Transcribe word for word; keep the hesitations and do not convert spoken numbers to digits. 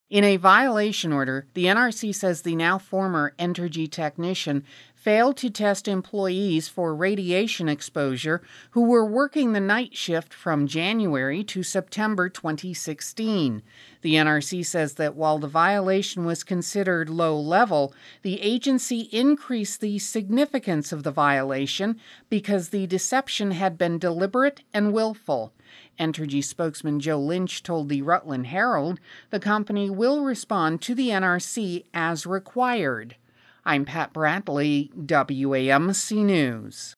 In a violation order, the N R C says the now former Entergy technician failed to test employees for radiation exposure who were working the night shift from January to September twenty sixteen. The N R C says that while the violation was considered low level, the agency increased the significance of the violation because the deception had been deliberate and willful. Entergy spokesman Joe Lynch told the Rutland Herald the company will respond to the N R C as required. I'm Pat Bradley, W A M C News.